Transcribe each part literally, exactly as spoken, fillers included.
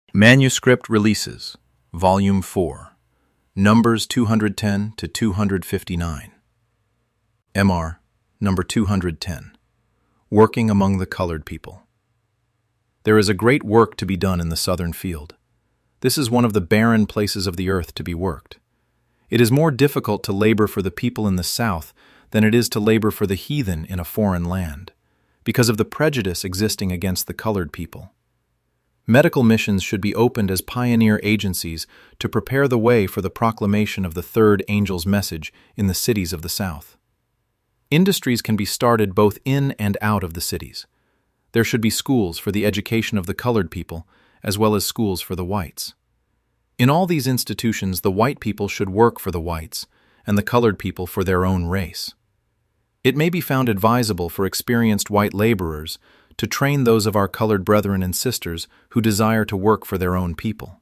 Manuscript Releases, Volume four, Numbers two hundred ten to two hundred fifty-nine. M R, Number two hundred ten, Working Among the Colored People. There is a great work to be done in the southern field. This is one of the barren places of the earth to be worked. It is more difficult to labor for the people in the south than it is to labor for the heathen in a foreign land, because of the prejudice existing against the colored people. Medical missions should be opened as pioneer agencies to prepare the way for the proclamation of the third angel's message in the cities of the South. Industries can be started both in and out of the cities. There should be schools for the education of the colored people, as well as schools for the whites. In all these institutions, the white people should work for the whites, and the colored people for their own race. It may be found advisable for experienced white laborers to train those of our colored brethren and sisters who desire to work for their own people.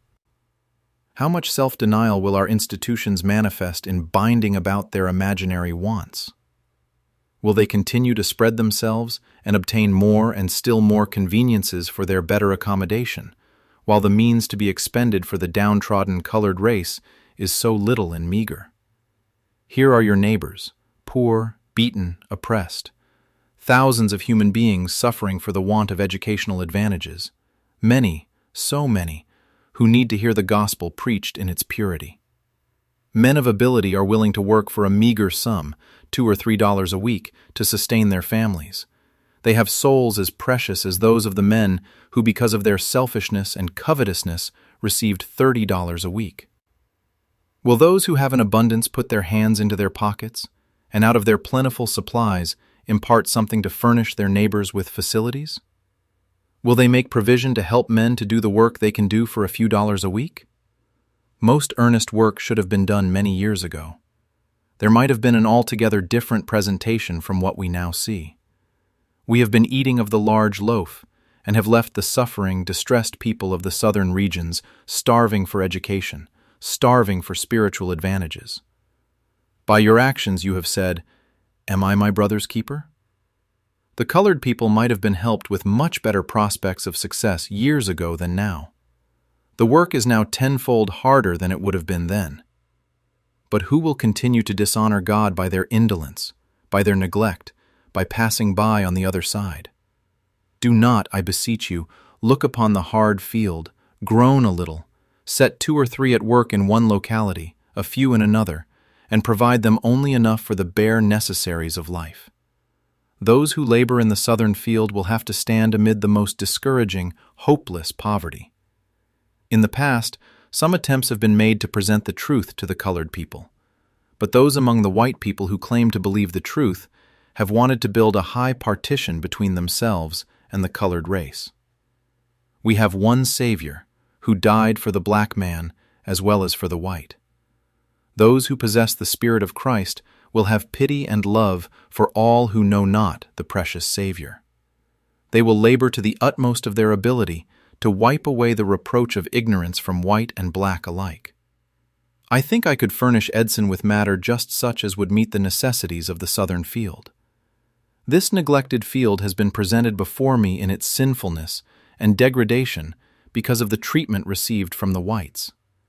How much self-denial will our institutions manifest in binding about their imaginary wants? Will they continue to spread themselves and obtain more and still more conveniences for their better accommodation, while the means to be expended for the downtrodden colored race is so little and meager? Here are your neighbors, poor, beaten, oppressed. Thousands of human beings suffering for the want of educational advantages. Many, so many, who need to hear the gospel preached in its purity. Men of ability are willing to work for a meager sum, two or three dollars a week, to sustain their families. They have souls as precious as those of the men who, because of their selfishness and covetousness, received thirty dollars a week. Will those who have an abundance put their hands into their pockets, and out of their plentiful supplies impart something to furnish their neighbors with facilities? Will they make provision to help men to do the work they can do for a few dollars a week? Most earnest work should have been done many years ago. There might have been an altogether different presentation from what we now see. We have been eating of the large loaf and have left the suffering, distressed people of the southern regions starving for education, starving for spiritual advantages. By your actions you have said, "Am I my brother's keeper?" The colored people might have been helped with much better prospects of success years ago than now. The work is now tenfold harder than it would have been then. But who will continue to dishonor God by their indolence, by their neglect, by passing by on the other side? Do not, I beseech you, look upon the hard field, groan a little, set two or three at work in one locality, a few in another, and provide them only enough for the bare necessaries of life. Those who labor in the southern field will have to stand amid the most discouraging, hopeless poverty. In the past, some attempts have been made to present the truth to the colored people, but those among the white people who claim to believe the truth have wanted to build a high partition between themselves and the colored race. We have one Savior who died for the black man as well as for the white. Those who possess the Spirit of Christ will have pity and love for all who know not the precious Savior. They will labor to the utmost of their ability to wipe away the reproach of ignorance from white and black alike. I think I could furnish Edson with matter just such as would meet the necessities of the southern field. This neglected field has been presented before me in its sinfulness and degradation because of the treatment received from the whites.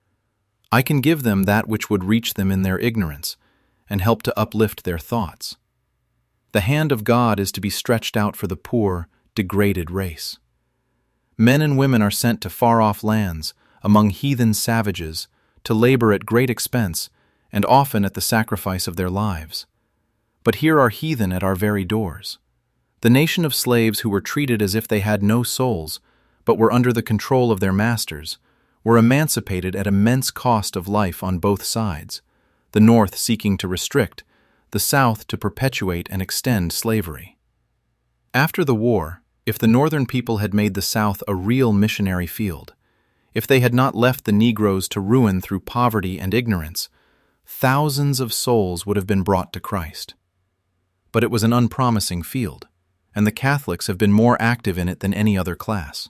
I can give them that which would reach them in their ignorance and help to uplift their thoughts. The hand of God is to be stretched out for the poor, degraded race. Men and women are sent to far-off lands, among heathen savages, to labor at great expense and often at the sacrifice of their lives. But here are heathen at our very doors. The nation of slaves who were treated as if they had no souls, but were under the control of their masters, were emancipated at immense cost of life on both sides, the North seeking to restrict, the South to perpetuate and extend slavery. After the war, if the Northern people had made the South a real missionary field, if they had not left the Negroes to ruin through poverty and ignorance, thousands of souls would have been brought to Christ. But it was an unpromising field, and the Catholics have been more active in it than any other class.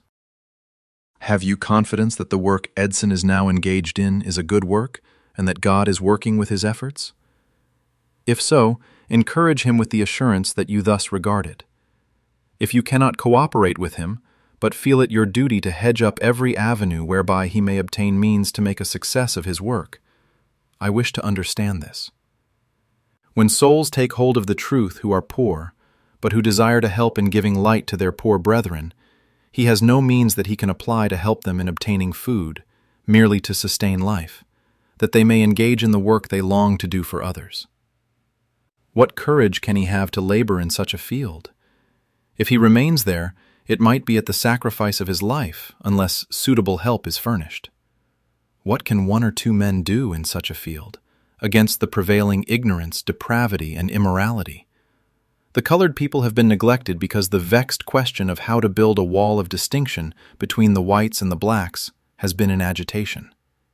Have you confidence that the work Edson is now engaged in is a good work, and that God is working with his efforts? If so, encourage him with the assurance that you thus regard it. If you cannot cooperate with him, but feel it your duty to hedge up every avenue whereby he may obtain means to make a success of his work. I wish to understand this. When souls take hold of the truth who are poor, but who desire to help in giving light to their poor brethren, he has no means that he can apply to help them in obtaining food, merely to sustain life, that they may engage in the work they long to do for others. What courage can he have to labor in such a field? If he remains there, it might be at the sacrifice of his life, unless suitable help is furnished. What can one or two men do in such a field, against the prevailing ignorance, depravity, and immorality? The colored people have been neglected because the vexed question of how to build a wall of distinction between the whites and the blacks has been in agitation.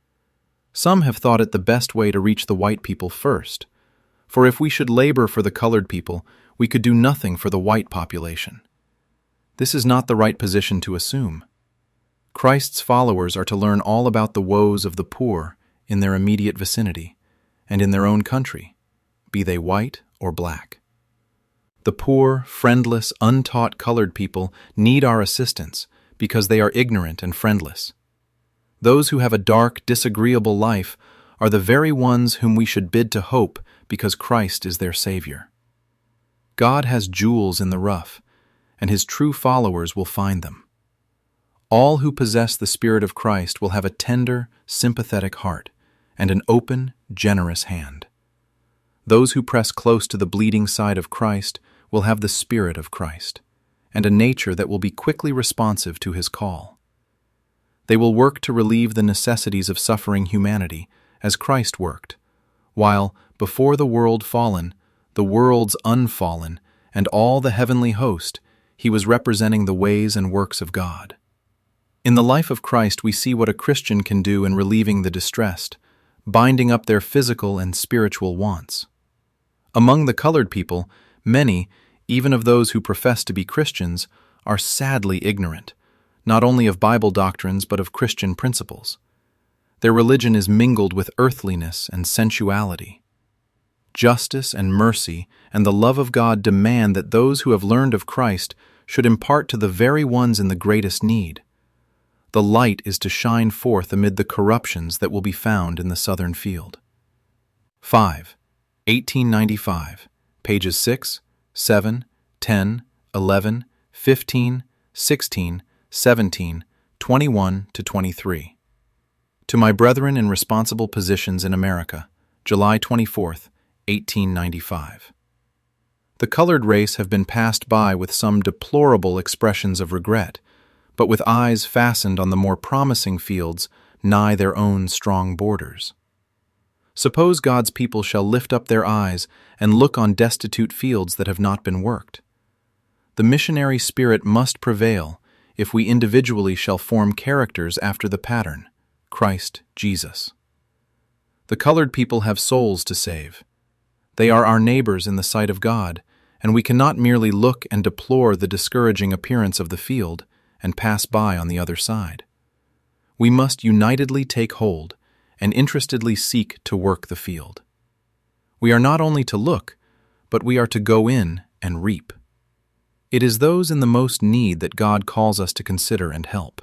Some have thought it the best way to reach the white people first, for if we should labor for the colored people, we could do nothing for the white population. This is not the right position to assume. Christ's followers are to learn all about the woes of the poor in their immediate vicinity and in their own country, be they white or black. The poor, friendless, untaught colored people need our assistance because they are ignorant and friendless. Those who have a dark, disagreeable life are the very ones whom we should bid to hope because Christ is their Savior. God has jewels in the rough, and his true followers will find them. All who possess the Spirit of Christ will have a tender, sympathetic heart and an open, generous hand. Those who press close to the bleeding side of Christ will have the Spirit of Christ and a nature that will be quickly responsive to his call. They will work to relieve the necessities of suffering humanity as Christ worked, while, before the world fallen, the worlds unfallen, and all the heavenly host, he was representing the ways and works of God. In the life of Christ we see what a Christian can do in relieving the distressed, binding up their physical and spiritual wants. Among the colored people, many, even of those who profess to be Christians, are sadly ignorant, not only of Bible doctrines but of Christian principles. Their religion is mingled with earthliness and sensuality. Justice and mercy and the love of God demand that those who have learned of Christ should impart to the very ones in the greatest need. The light is to shine forth amid the corruptions that will be found in the southern field. five. eighteen ninety-five, pages six, seven, ten, eleven, fifteen, sixteen, seventeen, twenty-one to twenty-three. To my brethren in responsible positions in America, July twenty-fourth, eighteen ninety-five. The colored race have been passed by with some deplorable expressions of regret, but with eyes fastened on the more promising fields nigh their own strong borders. Suppose God's people shall lift up their eyes and look on destitute fields that have not been worked. The missionary spirit must prevail if we individually shall form characters after the pattern, Christ Jesus. The colored people have souls to save. They are our neighbors in the sight of God, and we cannot merely look and deplore the discouraging appearance of the field and pass by on the other side. We must unitedly take hold and interestedly seek to work the field. We are not only to look, but we are to go in and reap. It is those in the most need that God calls us to consider and help.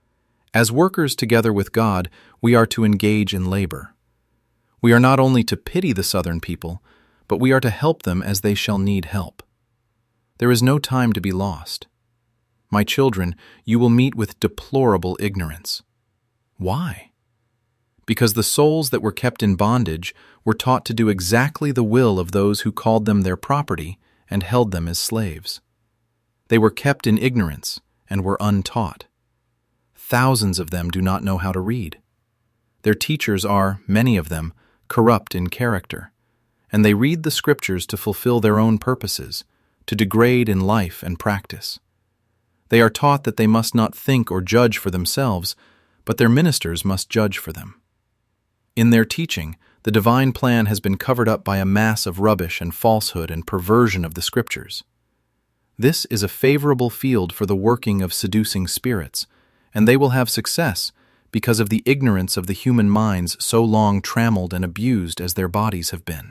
As workers together with God, we are to engage in labor. We are not only to pity the southern people, but we are to help them as they shall need help. There is no time to be lost. My children, you will meet with deplorable ignorance. Why? Because the souls that were kept in bondage were taught to do exactly the will of those who called them their property and held them as slaves. They were kept in ignorance and were untaught. Thousands of them do not know how to read. Their teachers are, many of them, corrupt in character, and they read the Scriptures to fulfill their own purposes, to degrade in life and practice. They are taught that they must not think or judge for themselves, but their ministers must judge for them. In their teaching, the divine plan has been covered up by a mass of rubbish and falsehood and perversion of the Scriptures. This is a favorable field for the working of seducing spirits, and they will have success because of the ignorance of the human minds so long trammeled and abused as their bodies have been.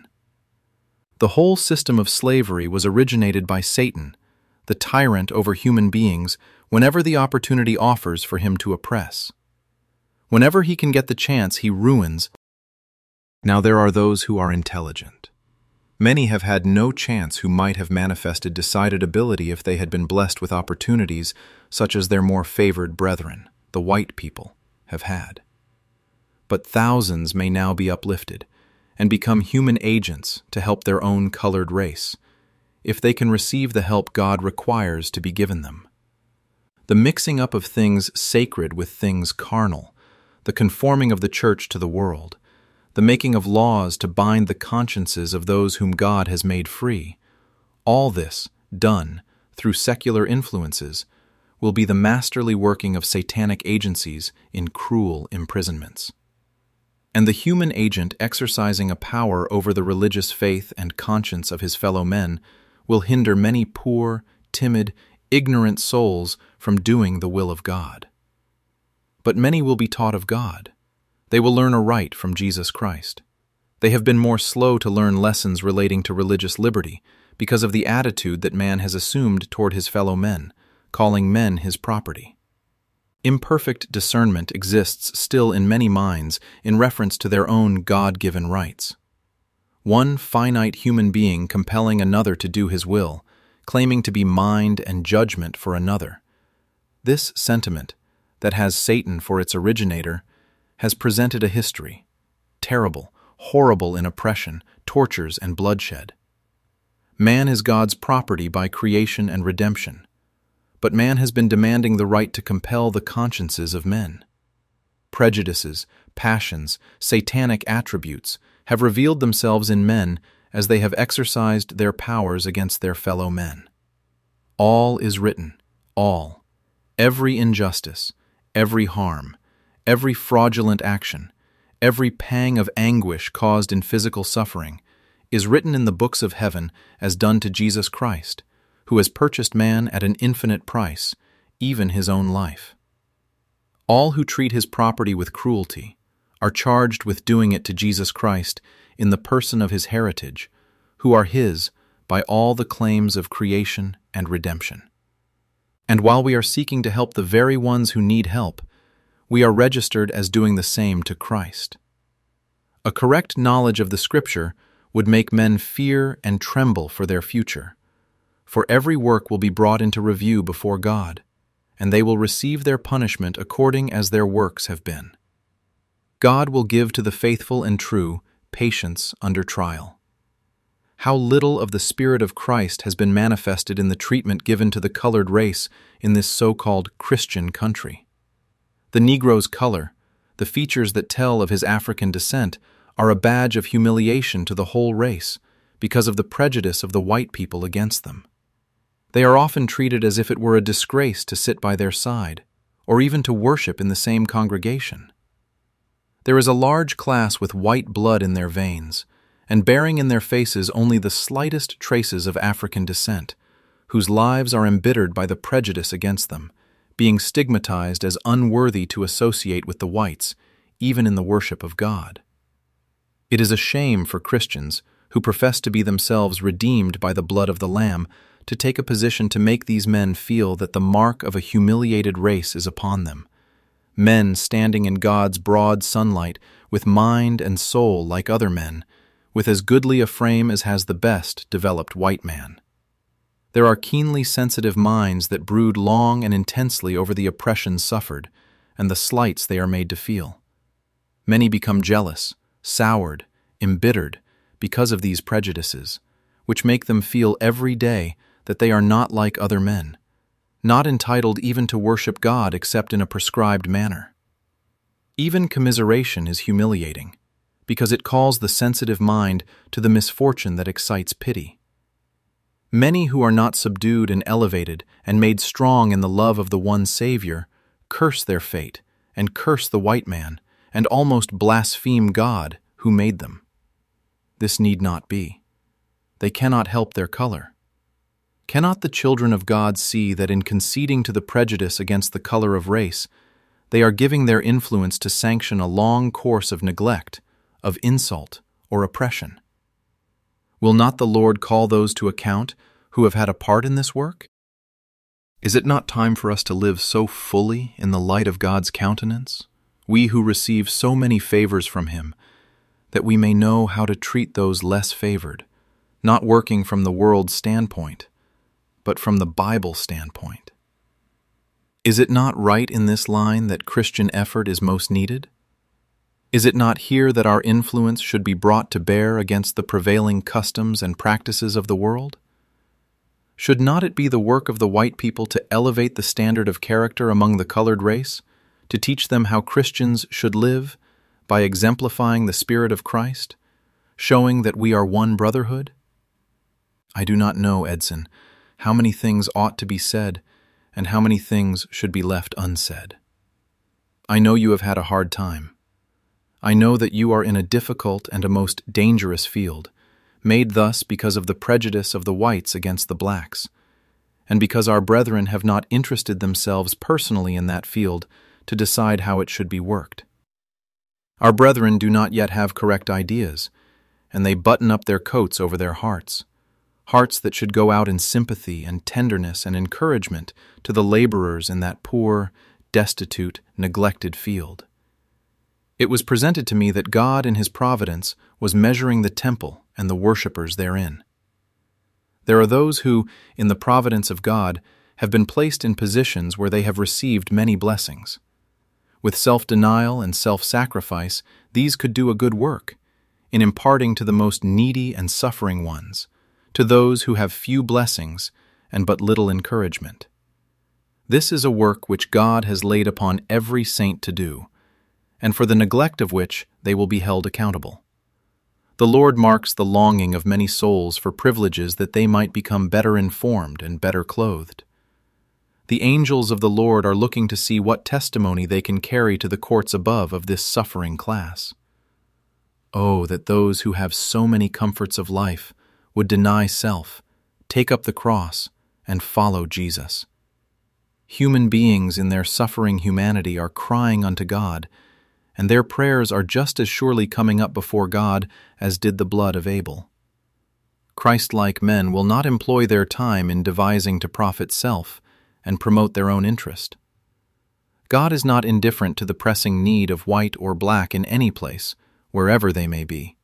The whole system of slavery was originated by Satan, the tyrant over human beings, whenever the opportunity offers for him to oppress. Whenever he can get the chance, he ruins. Now there are those who are intelligent. Many have had no chance who might have manifested decided ability if they had been blessed with opportunities such as their more favored brethren, the white people, have had. But thousands may now be uplifted and become human agents to help their own colored race, if they can receive the help God requires to be given them. The mixing up of things sacred with things carnal, the conforming of the church to the world, the making of laws to bind the consciences of those whom God has made free, all this, done through secular influences, will be the masterly working of satanic agencies in cruel imprisonments. And the human agent exercising a power over the religious faith and conscience of his fellow men will hinder many poor, timid, ignorant souls from doing the will of God. But many will be taught of God. They will learn aright from Jesus Christ. They have been more slow to learn lessons relating to religious liberty because of the attitude that man has assumed toward his fellow men, calling men his property. Imperfect discernment exists still in many minds in reference to their own God-given rights. One finite human being compelling another to do his will, claiming to be mind and judgment for another. This sentiment, that has Satan for its originator, has presented a history, terrible, horrible in oppression, tortures, and bloodshed. Man is God's property by creation and redemption, but man has been demanding the right to compel the consciences of men. Prejudices, passions, satanic attributes have revealed themselves in men as they have exercised their powers against their fellow men. All is written, all, every injustice, every harm, every fraudulent action, every pang of anguish caused in physical suffering, is written in the books of heaven as done to Jesus Christ, who has purchased man at an infinite price, even his own life. All who treat his property with cruelty are charged with doing it to Jesus Christ in the person of his heritage, who are his by all the claims of creation and redemption. And while we are seeking to help the very ones who need help, we are registered as doing the same to Christ. A correct knowledge of the Scripture would make men fear and tremble for their future, for every work will be brought into review before God, and they will receive their punishment according as their works have been. God will give to the faithful and true patience under trial. How little of the Spirit of Christ has been manifested in the treatment given to the colored race in this so-called Christian country. The Negro's color, the features that tell of his African descent, are a badge of humiliation to the whole race because of the prejudice of the white people against them. They are often treated as if it were a disgrace to sit by their side, or even to worship in the same congregation. There is a large class with white blood in their veins, and bearing in their faces only the slightest traces of African descent, whose lives are embittered by the prejudice against them, being stigmatized as unworthy to associate with the whites, even in the worship of God. It is a shame for Christians, who profess to be themselves redeemed by the blood of the Lamb, to take a position to make these men feel that the mark of a humiliated race is upon them. Men standing in God's broad sunlight, with mind and soul like other men, with as goodly a frame as has the best developed white man. There are keenly sensitive minds that brood long and intensely over the oppression suffered and the slights they are made to feel. Many become jealous, soured, embittered because of these prejudices, which make them feel every day that they are not like other men, not entitled even to worship God except in a prescribed manner. Even commiseration is humiliating, because it calls the sensitive mind to the misfortune that excites pity. Many who are not subdued and elevated and made strong in the love of the one Savior curse their fate and curse the white man and almost blaspheme God who made them. This need not be. They cannot help their color. Cannot the children of God see that in conceding to the prejudice against the color of race, they are giving their influence to sanction a long course of neglect, of insult, or oppression? Will not the Lord call those to account who have had a part in this work? Is it not time for us to live so fully in the light of God's countenance, we who receive so many favors from Him, that we may know how to treat those less favored, not working from the world's standpoint, but from the Bible standpoint? Is it not right in this line that Christian effort is most needed? Is it not here that our influence should be brought to bear against the prevailing customs and practices of the world? Should not it be the work of the white people to elevate the standard of character among the colored race, to teach them how Christians should live by exemplifying the Spirit of Christ, showing that we are one brotherhood? I do not know, Edson, how many things ought to be said and how many things should be left unsaid. I know you have had a hard time. I know that you are in a difficult and a most dangerous field, made thus because of the prejudice of the whites against the blacks, and because our brethren have not interested themselves personally in that field to decide how it should be worked. Our brethren do not yet have correct ideas, and they button up their coats over their hearts, hearts that should go out in sympathy and tenderness and encouragement to the laborers in that poor, destitute, neglected field. It was presented to me that God in His providence was measuring the temple and the worshippers therein. There are those who, in the providence of God, have been placed in positions where they have received many blessings. With self-denial and self-sacrifice, these could do a good work in imparting to the most needy and suffering ones, to those who have few blessings and but little encouragement. This is a work which God has laid upon every saint to do, and for the neglect of which they will be held accountable. The Lord marks the longing of many souls for privileges that they might become better informed and better clothed. The angels of the Lord are looking to see what testimony they can carry to the courts above of this suffering class. Oh, that those who have so many comforts of life would deny self, take up the cross, and follow Jesus. Human beings in their suffering humanity are crying unto God, and their prayers are just as surely coming up before God as did the blood of Abel. Christ-like men will not employ their time in devising to profit self and promote their own interest. God is not indifferent to the pressing need of white or black in any place, wherever they may be.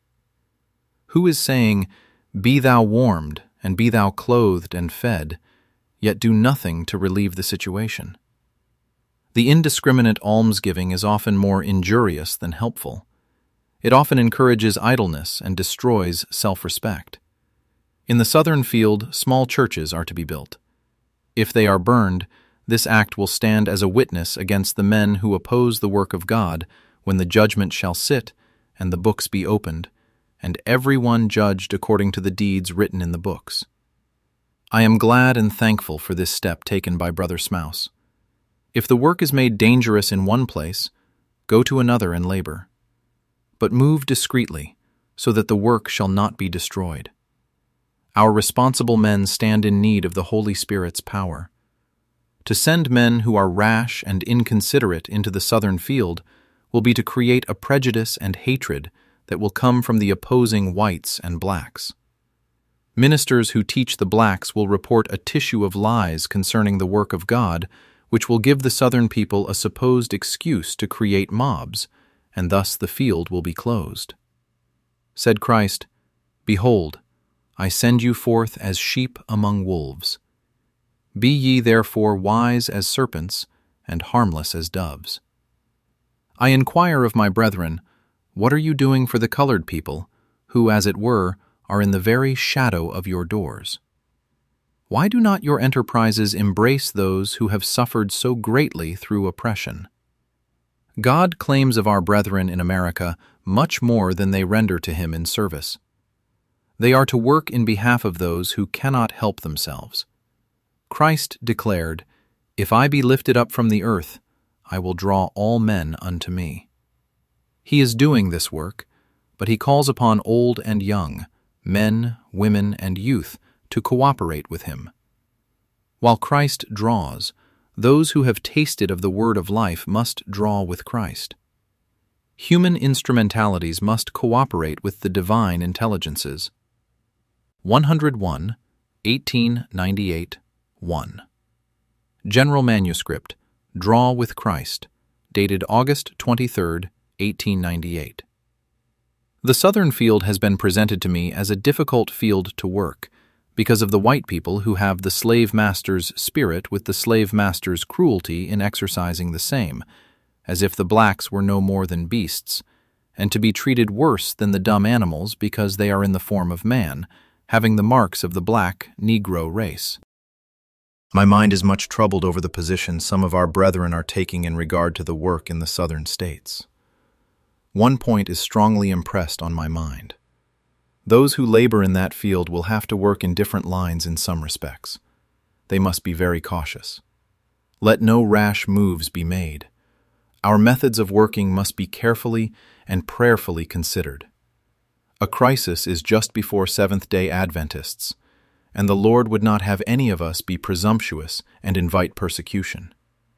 Who is saying, "Be thou warmed, and be thou clothed and fed," yet do nothing to relieve the situation? The indiscriminate almsgiving is often more injurious than helpful. It often encourages idleness and destroys self-respect. In the southern field, small churches are to be built. If they are burned, this act will stand as a witness against the men who oppose the work of God when the judgment shall sit and the books be opened, and every one judged according to the deeds written in the books. I am glad and thankful for this step taken by Brother Smouse. If the work is made dangerous in one place, go to another and labor. But move discreetly, so that the work shall not be destroyed. Our responsible men stand in need of the Holy Spirit's power. To send men who are rash and inconsiderate into the southern field will be to create a prejudice and hatred that will come from the opposing whites and blacks. Ministers who teach the blacks will report a tissue of lies concerning the work of God, which will give the southern people a supposed excuse to create mobs, and thus the field will be closed. Said Christ, "Behold, I send you forth as sheep among wolves. Be ye therefore wise as serpents, and harmless as doves." I inquire of my brethren, what are you doing for the colored people, who, as it were, are in the very shadow of your doors? Why do not your enterprises embrace those who have suffered so greatly through oppression? God claims of our brethren in America much more than they render to Him in service. They are to work in behalf of those who cannot help themselves. Christ declared, "If I be lifted up from the earth, I will draw all men unto me." He is doing this work, but He calls upon old and young, men, women, and youth to cooperate with Him. While Christ draws, those who have tasted of the word of life must draw with Christ. Human instrumentalities must cooperate with the divine intelligences. one oh one, eighteen ninety-eight, one. General Manuscript, Draw with Christ, dated August twenty-third, eighteen ninety-eight. The southern field has been presented to me as a difficult field to work because of the white people who have the slave master's spirit with the slave master's cruelty in exercising the same, as if the blacks were no more than beasts, and to be treated worse than the dumb animals because they are in the form of man, having the marks of the black Negro race. My mind is much troubled over the position some of our brethren are taking in regard to the work in the southern states. One point is strongly impressed on my mind. Those who labor in that field will have to work in different lines in some respects. They must be very cautious. Let no rash moves be made. Our methods of working must be carefully and prayerfully considered. A crisis is just before Seventh-day Adventists, and the Lord would not have any of us be presumptuous and invite persecution.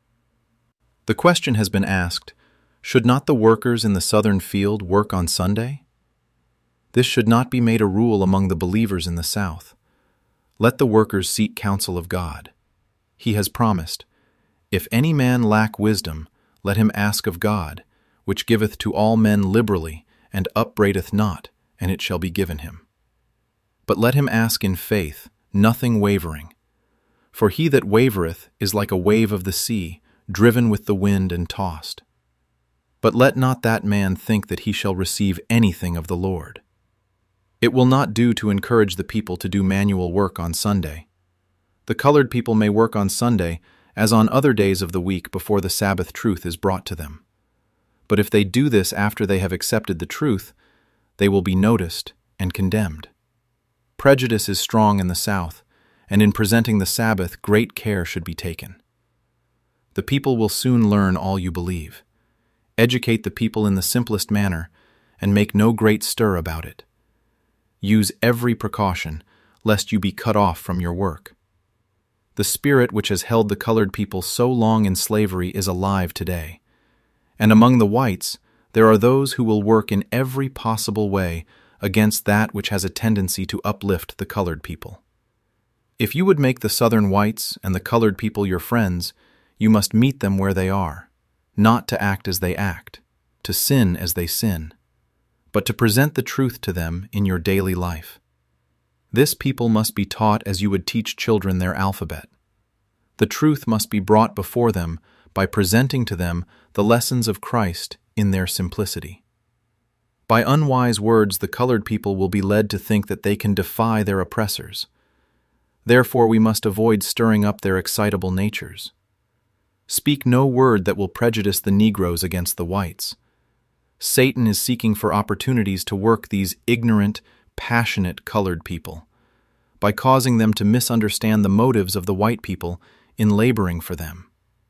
The question has been asked, should not the workers in the southern field work on Sunday? This should not be made a rule among the believers in the South. Let the workers seek counsel of God. He has promised, "If any man lack wisdom, let him ask of God, which giveth to all men liberally, and upbraideth not, and it shall be given him. But let him ask in faith, nothing wavering. For he that wavereth is like a wave of the sea, driven with the wind and tossed. But let not that man think that he shall receive anything of the Lord." It will not do to encourage the people to do manual work on Sunday. The colored people may work on Sunday as on other days of the week before the Sabbath truth is brought to them. But if they do this after they have accepted the truth, they will be noticed and condemned. Prejudice is strong in the South, and in presenting the Sabbath great care should be taken. The people will soon learn all you believe. Educate the people in the simplest manner, and make no great stir about it. Use every precaution, lest you be cut off from your work. The spirit which has held the colored people so long in slavery is alive today, and among the whites there are those who will work in every possible way against that which has a tendency to uplift the colored people. If you would make the southern whites and the colored people your friends, you must meet them where they are, not to act as they act, to sin as they sin, but to present the truth to them in your daily life. This people must be taught as you would teach children their alphabet. The truth must be brought before them by presenting to them the lessons of Christ in their simplicity. By unwise words, the colored people will be led to think that they can defy their oppressors. Therefore, we must avoid stirring up their excitable natures. Speak no word that will prejudice the Negroes against the whites. Satan is seeking for opportunities to work these ignorant, passionate colored people by causing them to misunderstand the motives of the white people in laboring for them.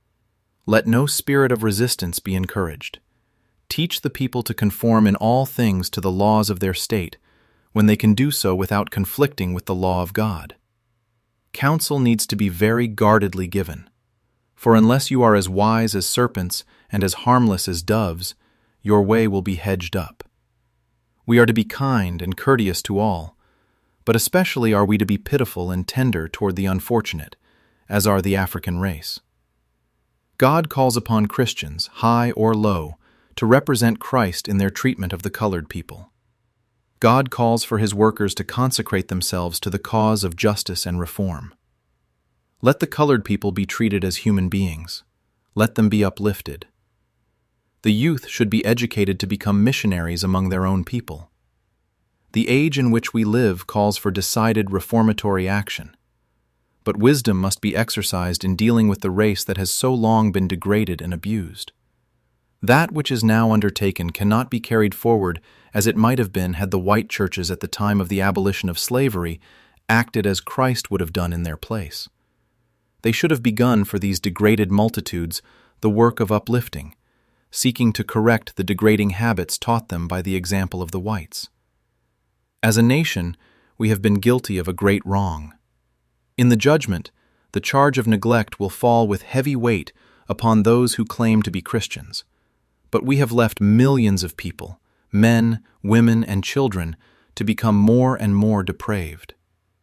Let no spirit of resistance be encouraged. Teach the people to conform in all things to the laws of their state, when they can do so without conflicting with the law of God. Counsel needs to be very guardedly given, for unless you are as wise as serpents and as harmless as doves, your way will be hedged up. We are to be kind and courteous to all, but especially are we to be pitiful and tender toward the unfortunate, as are the African race. God calls upon Christians, high or low, to represent Christ in their treatment of the colored people. God calls for his workers to consecrate themselves to the cause of justice and reform. Let the colored people be treated as human beings. Let them be uplifted. The youth should be educated to become missionaries among their own people. The age in which we live calls for decided reformatory action, but wisdom must be exercised in dealing with the race that has so long been degraded and abused. That which is now undertaken cannot be carried forward as it might have been had the white churches at the time of the abolition of slavery acted as Christ would have done in their place. They should have begun for these degraded multitudes the work of uplifting, seeking to correct the degrading habits taught them by the example of the whites. As a nation, we have been guilty of a great wrong. In the judgment, the charge of neglect will fall with heavy weight upon those who claim to be Christians. But we have left millions of people, men, women, and children, to become more and more depraved.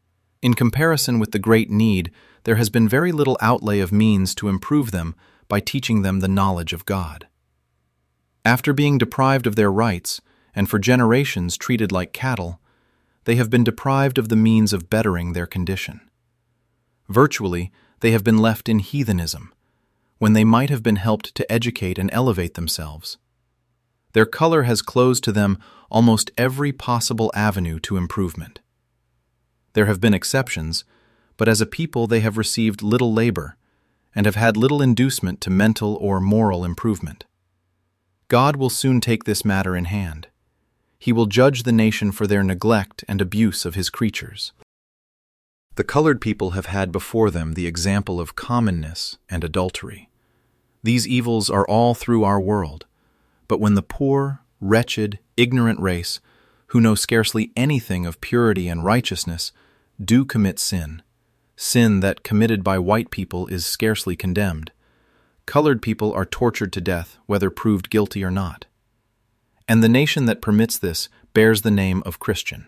In comparison with the great need, there has been very little outlay of means to improve them by teaching them the knowledge of God. After being deprived of their rights, and for generations treated like cattle, they have been deprived of the means of bettering their condition. Virtually, they have been left in heathenism, when they might have been helped to educate and elevate themselves. Their color has closed to them almost every possible avenue to improvement. There have been exceptions, but as a people they have received little labor and have had little inducement to mental or moral improvement. God will soon take this matter in hand. He will judge the nation for their neglect and abuse of his creatures. The colored people have had before them the example of commonness and adultery. These evils are all through our world, but when the poor, wretched, ignorant race, who know scarcely anything of purity and righteousness, do commit sin, sin that, committed by white people, is scarcely condemned, colored people are tortured to death, whether proved guilty or not. And the nation that permits this bears the name of Christian.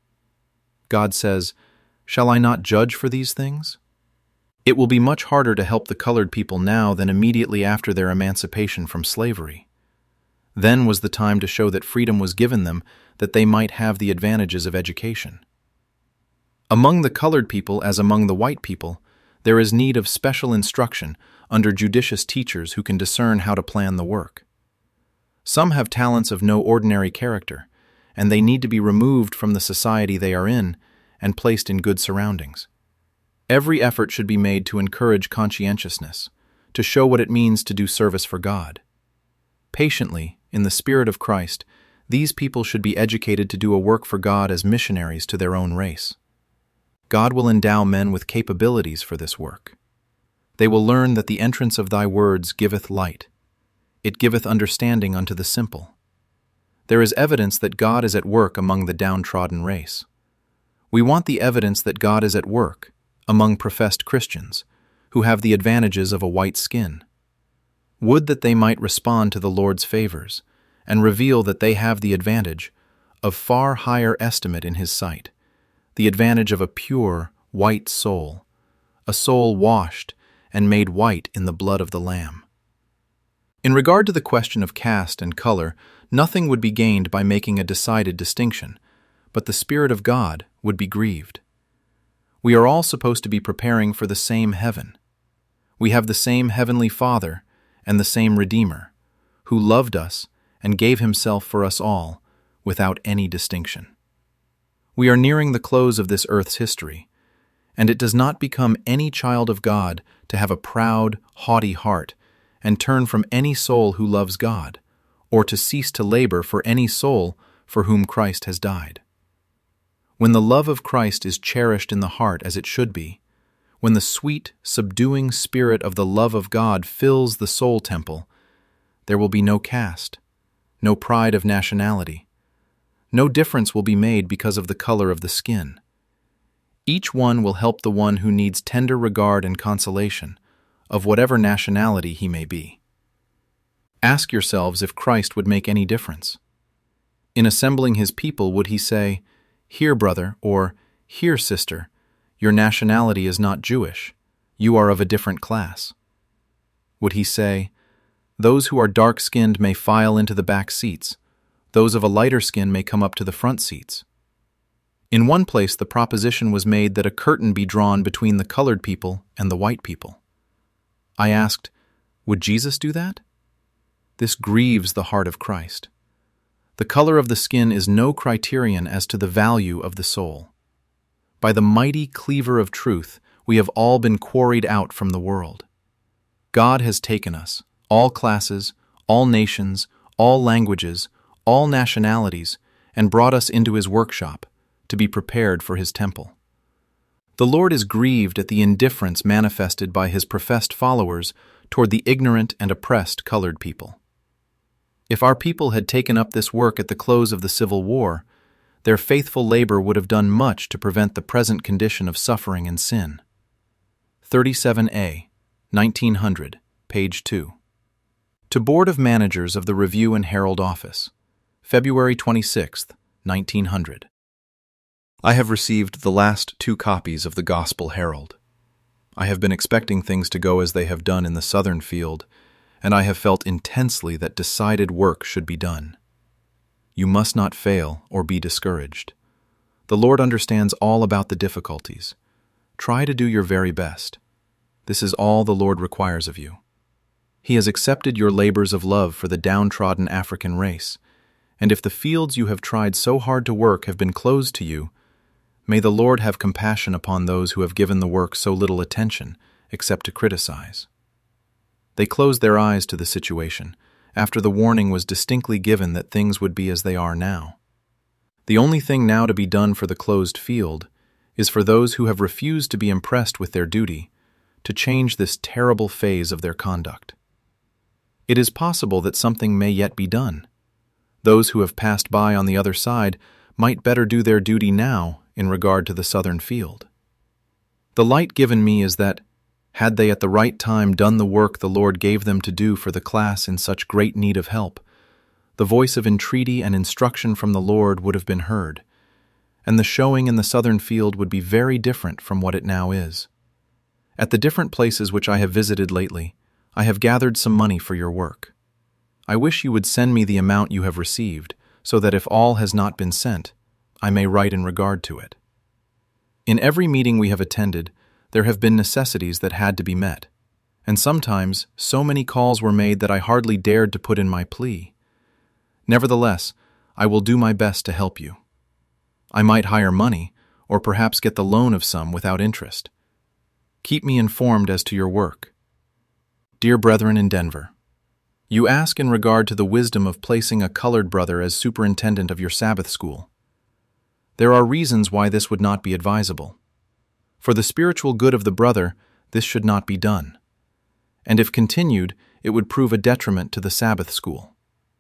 God says, "Shall I not judge for these things?" It will be much harder to help the colored people now than immediately after their emancipation from slavery. Then was the time to show that freedom was given them, that they might have the advantages of education. Among the colored people, as among the white people, there is need of special instruction under judicious teachers who can discern how to plan the work. Some have talents of no ordinary character, and they need to be removed from the society they are in and placed in good surroundings. Every effort should be made to encourage conscientiousness, to show what it means to do service for God. Patiently, in the Spirit of Christ, these people should be educated to do a work for God as missionaries to their own race. God will endow men with capabilities for this work. They will learn that the entrance of thy words giveth light. It giveth understanding unto the simple. There is evidence that God is at work among the downtrodden race. We want the evidence that God is at work among professed Christians, who have the advantages of a white skin. Would that they might respond to the Lord's favors, and reveal that they have the advantage of far higher estimate in his sight, the advantage of a pure, white soul, a soul washed and made white in the blood of the Lamb. In regard to the question of caste and color, nothing would be gained by making a decided distinction, but the Spirit of God would be grieved. We are all supposed to be preparing for the same heaven. We have the same Heavenly Father and the same Redeemer, who loved us and gave himself for us all without any distinction. We are nearing the close of this earth's history, and it does not become any child of God to have a proud, haughty heart and turn from any soul who loves God, or to cease to labor for any soul for whom Christ has died. When the love of Christ is cherished in the heart as it should be, when the sweet, subduing spirit of the love of God fills the soul temple, there will be no caste, no pride of nationality. No difference will be made because of the color of the skin. Each one will help the one who needs tender regard and consolation, of whatever nationality he may be. Ask yourselves if Christ would make any difference. In assembling his people, would he say, "Here, brother," or "Here, sister, your nationality is not Jewish. You are of a different class"? Would he say, "Those who are dark-skinned may file into the back seats. Those of a lighter skin may come up to the front seats"? In one place, the proposition was made that a curtain be drawn between the colored people and the white people. I asked, would Jesus do that? This grieves the heart of Christ. The color of the skin is no criterion as to the value of the soul. By the mighty cleaver of truth, we have all been quarried out from the world. God has taken us, all classes, all nations, all languages, all nationalities, and brought us into his workshop to be prepared for his temple. The Lord is grieved at the indifference manifested by his professed followers toward the ignorant and oppressed colored people. If our people had taken up this work at the close of the Civil War, their faithful labor would have done much to prevent the present condition of suffering and sin. thirty-seven A, nineteen hundred, page two. To Board of Managers of the Review and Herald Office, February twenty-sixth, nineteen hundred. I have received the last two copies of the Gospel Herald. I have been expecting things to go as they have done in the southern field, and I have felt intensely that decided work should be done. You must not fail or be discouraged. The Lord understands all about the difficulties. Try to do your very best. This is all the Lord requires of you. He has accepted your labors of love for the downtrodden African race, and if the fields you have tried so hard to work have been closed to you, may the Lord have compassion upon those who have given the work so little attention, except to criticize. They closed their eyes to the situation, after the warning was distinctly given that things would be as they are now. The only thing now to be done for the closed field is for those who have refused to be impressed with their duty to change this terrible phase of their conduct. It is possible that something may yet be done. Those who have passed by on the other side might better do their duty now in regard to the southern field. The light given me is that, had they at the right time done the work the Lord gave them to do for the class in such great need of help, the voice of entreaty and instruction from the Lord would have been heard, and the showing in the southern field would be very different from what it now is. At the different places which I have visited lately, I have gathered some money for your work. I wish you would send me the amount you have received, so that if all has not been sent, I may write in regard to it. In every meeting we have attended, there have been necessities that had to be met, and sometimes so many calls were made that I hardly dared to put in my plea. Nevertheless, I will do my best to help you. I might hire money, or perhaps get the loan of some without interest. Keep me informed as to your work. Dear brethren in Denver, you ask in regard to the wisdom of placing a colored brother as superintendent of your Sabbath school. There are reasons why this would not be advisable. For the spiritual good of the brother, this should not be done. And if continued, it would prove a detriment to the Sabbath school.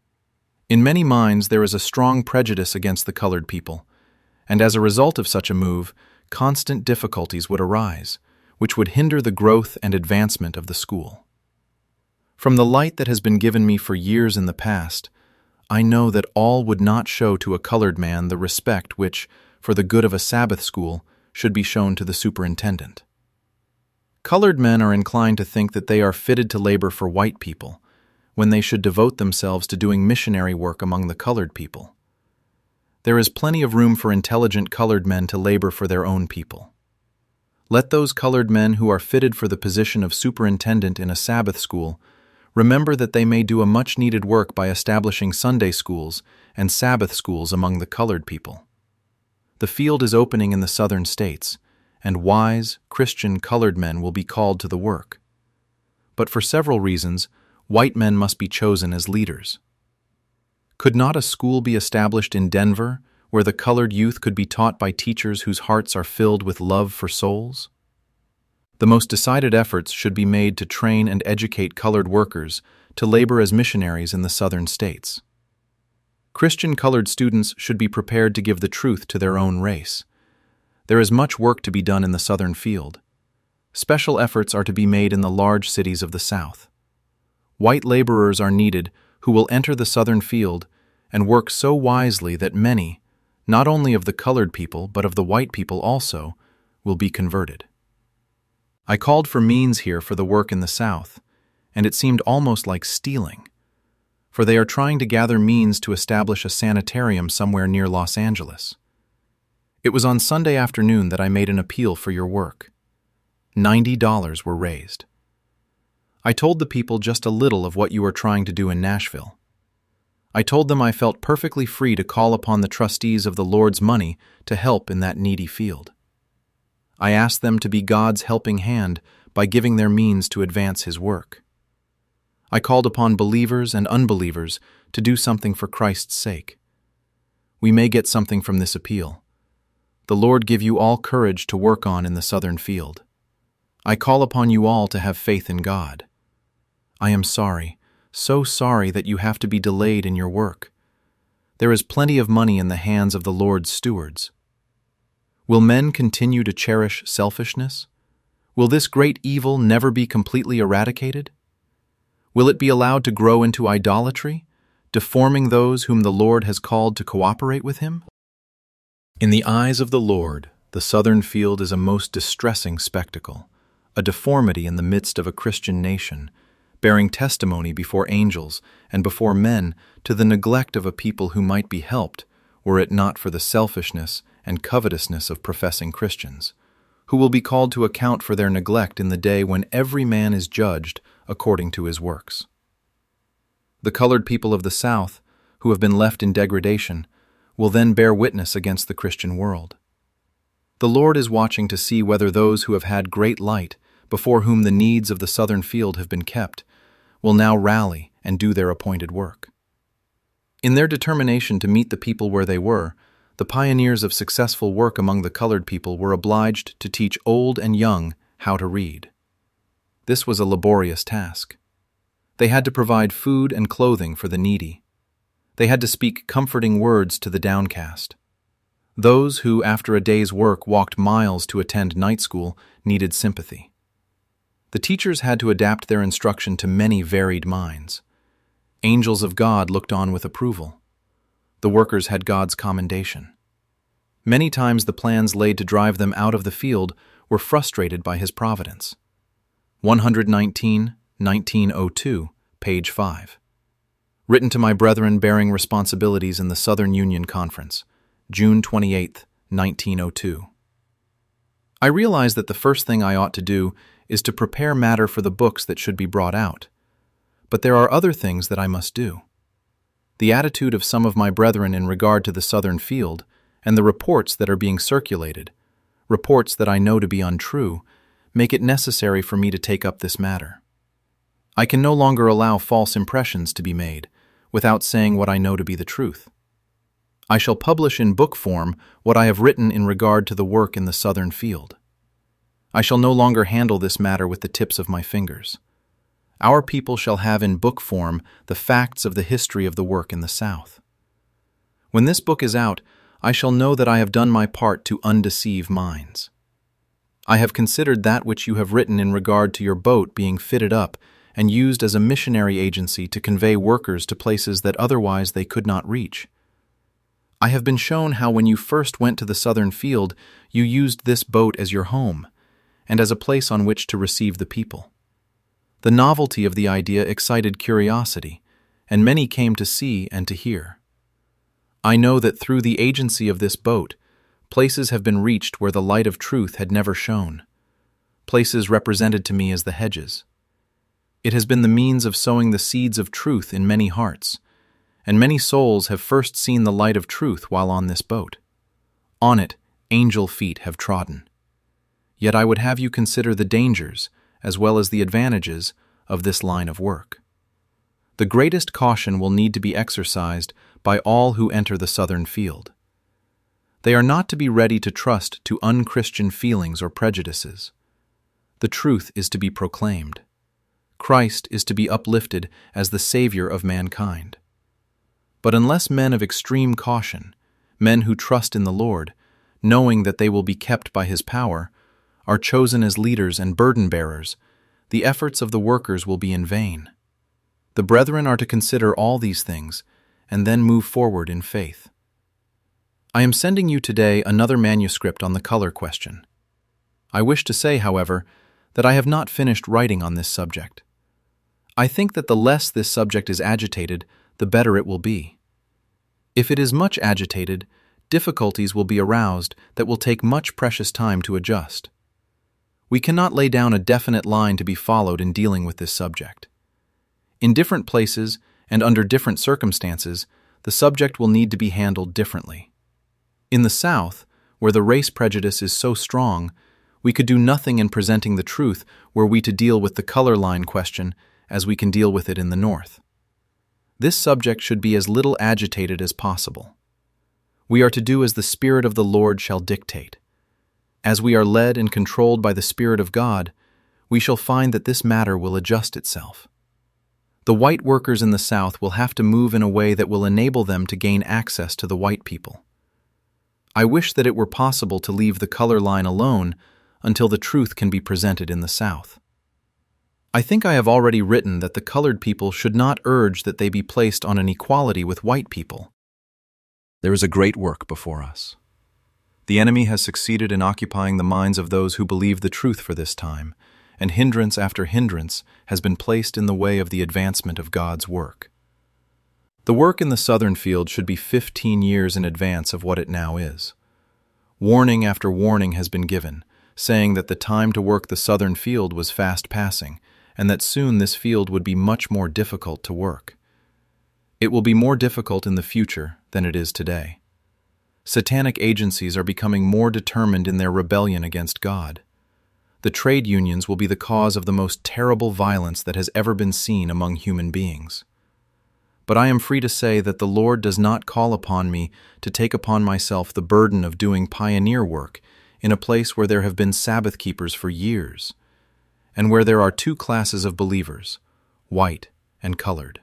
In many minds there is a strong prejudice against the colored people, and as a result of such a move, constant difficulties would arise, which would hinder the growth and advancement of the school. From the light that has been given me for years in the past, I know that all would not show to a colored man the respect which, for the good of a Sabbath school, should be shown to the superintendent. Colored men are inclined to think that they are fitted to labor for white people, when they should devote themselves to doing missionary work among the colored people. There is plenty of room for intelligent colored men to labor for their own people. Let those colored men who are fitted for the position of superintendent in a Sabbath school remember that they may do a much-needed work by establishing Sunday schools and Sabbath schools among the colored people. The field is opening in the southern states, and wise, Christian colored men will be called to the work. But for several reasons, white men must be chosen as leaders. Could not a school be established in Denver where the colored youth could be taught by teachers whose hearts are filled with love for souls? The most decided efforts should be made to train and educate colored workers to labor as missionaries in the southern states. Christian colored students should be prepared to give the truth to their own race. There is much work to be done in the southern field. Special efforts are to be made in the large cities of the South. White laborers are needed who will enter the southern field and work so wisely that many, not only of the colored people but of the white people also, will be converted. I called for means here for the work in the South, and it seemed almost like stealing, for they are trying to gather means to establish a sanitarium somewhere near Los Angeles. It was on Sunday afternoon that I made an appeal for your work. Ninety dollars were raised. I told the people just a little of what you are trying to do in Nashville. I told them I felt perfectly free to call upon the trustees of the Lord's money to help in that needy field. I asked them to be God's helping hand by giving their means to advance His work. I called upon believers and unbelievers to do something for Christ's sake. We may get something from this appeal. The Lord give you all courage to work on in the southern field. I call upon you all to have faith in God. I am sorry, so sorry that you have to be delayed in your work. There is plenty of money in the hands of the Lord's stewards. Will men continue to cherish selfishness? Will this great evil never be completely eradicated? Will it be allowed to grow into idolatry, deforming those whom the Lord has called to cooperate with Him? In the eyes of the Lord, the southern field is a most distressing spectacle, a deformity in the midst of a Christian nation, bearing testimony before angels and before men to the neglect of a people who might be helped were it not for the selfishness and covetousness of professing Christians, who will be called to account for their neglect in the day when every man is judged according to his works. The colored people of the South, who have been left in degradation, will then bear witness against the Christian world. The Lord is watching to see whether those who have had great light, before whom the needs of the southern field have been kept, will now rally and do their appointed work. In their determination to meet the people where they were, the pioneers of successful work among the colored people were obliged to teach old and young how to read. This was a laborious task. They had to provide food and clothing for the needy. They had to speak comforting words to the downcast. Those who, after a day's work, walked miles to attend night school needed sympathy. The teachers had to adapt their instruction to many varied minds. Angels of God looked on with approval. The workers had God's commendation. Many times the plans laid to drive them out of the field were frustrated by His providence. one nineteen, nineteen oh two, page five. Written to my brethren bearing responsibilities in the Southern Union Conference, June twenty-eighth, nineteen oh two. I realize that the first thing I ought to do is to prepare matter for the books that should be brought out. But there are other things that I must do. The attitude of some of my brethren in regard to the southern field, and the reports that are being circulated, reports that I know to be untrue, make it necessary for me to take up this matter. I can no longer allow false impressions to be made, without saying what I know to be the truth. I shall publish in book form what I have written in regard to the work in the southern field. I shall no longer handle this matter with the tips of my fingers. Our people shall have in book form the facts of the history of the work in the South. When this book is out, I shall know that I have done my part to undeceive minds. I have considered that which you have written in regard to your boat being fitted up and used as a missionary agency to convey workers to places that otherwise they could not reach. I have been shown how when you first went to the southern field, you used this boat as your home, and as a place on which to receive the people. The novelty of the idea excited curiosity, and many came to see and to hear. I know that through the agency of this boat, places have been reached where the light of truth had never shone, places represented to me as the hedges. It has been the means of sowing the seeds of truth in many hearts, and many souls have first seen the light of truth while on this boat. On it, angel feet have trodden. Yet I would have you consider the dangers, as well as the advantages, of this line of work. The greatest caution will need to be exercised by all who enter the southern field. They are not to be ready to trust to unchristian feelings or prejudices. The truth is to be proclaimed. Christ is to be uplifted as the Savior of mankind. But unless men of extreme caution, men who trust in the Lord, knowing that they will be kept by His power, are chosen as leaders and burden-bearers, the efforts of the workers will be in vain. The brethren are to consider all these things, and then move forward in faith. I am sending you today another manuscript on the color question. I wish to say, however, that I have not finished writing on this subject. I think that the less this subject is agitated, the better it will be. If it is much agitated, difficulties will be aroused that will take much precious time to adjust. We cannot lay down a definite line to be followed in dealing with this subject. In different places and under different circumstances, the subject will need to be handled differently. In the South, where the race prejudice is so strong, we could do nothing in presenting the truth were we to deal with the color line question as we can deal with it in the North. This subject should be as little agitated as possible. We are to do as the Spirit of the Lord shall dictate. As we are led and controlled by the Spirit of God, we shall find that this matter will adjust itself. The white workers in the South will have to move in a way that will enable them to gain access to the white people. I wish that it were possible to leave the color line alone until the truth can be presented in the South. I think I have already written that the colored people should not urge that they be placed on an equality with white people. There is a great work before us. The enemy has succeeded in occupying the minds of those who believe the truth for this time, and hindrance after hindrance has been placed in the way of the advancement of God's work. The work in the southern field should be fifteen years in advance of what it now is. Warning after warning has been given, saying that the time to work the southern field was fast passing, and that soon this field would be much more difficult to work. It will be more difficult in the future than it is today. Satanic agencies are becoming more determined in their rebellion against God. The trade unions will be the cause of the most terrible violence that has ever been seen among human beings. But I am free to say that the Lord does not call upon me to take upon myself the burden of doing pioneer work in a place where there have been Sabbath keepers for years, and where there are two classes of believers, white and colored.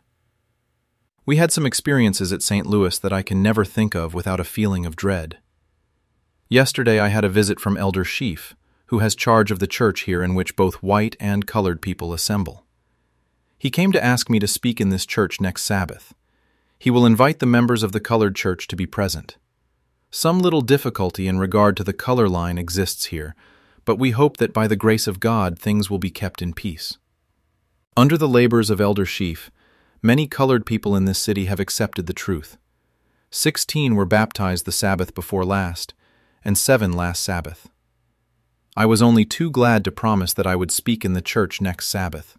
We had some experiences at Saint Louis that I can never think of without a feeling of dread. Yesterday I had a visit from Elder Sheaf, who has charge of the church here in which both white and colored people assemble. He came to ask me to speak in this church next Sabbath. He will invite the members of the colored church to be present. Some little difficulty in regard to the color line exists here, but we hope that by the grace of God things will be kept in peace. Under the labors of Elder Sheaf, many colored people in this city have accepted the truth. Sixteen were baptized the Sabbath before last, and seven last Sabbath. I was only too glad to promise that I would speak in the church next Sabbath.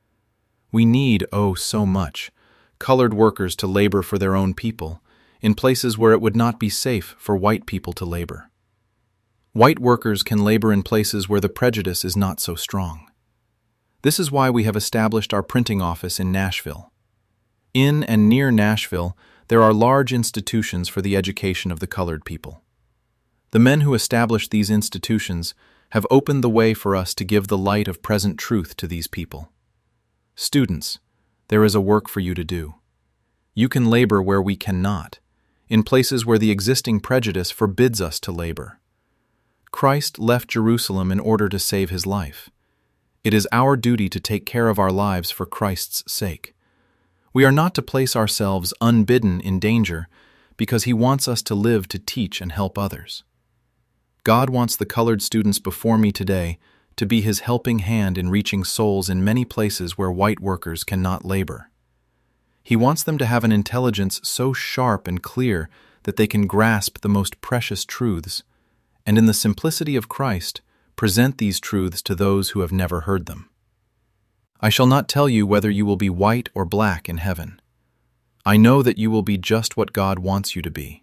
We need, oh so much, colored workers to labor for their own people, in places where it would not be safe for white people to labor. White workers can labor in places where the prejudice is not so strong. This is why we have established our printing office in Nashville. In and near Nashville, there are large institutions for the education of the colored people. The men who established these institutions have opened the way for us to give the light of present truth to these people. Students, there is a work for you to do. You can labor where we cannot, in places where the existing prejudice forbids us to labor. Christ left Jerusalem in order to save his life. It is our duty to take care of our lives for Christ's sake. We are not to place ourselves unbidden in danger because he wants us to live to teach and help others. God wants the colored students before me today to be his helping hand in reaching souls in many places where white workers cannot labor. He wants them to have an intelligence so sharp and clear that they can grasp the most precious truths, and in the simplicity of Christ, present these truths to those who have never heard them. I shall not tell you whether you will be white or black in heaven. I know that you will be just what God wants you to be.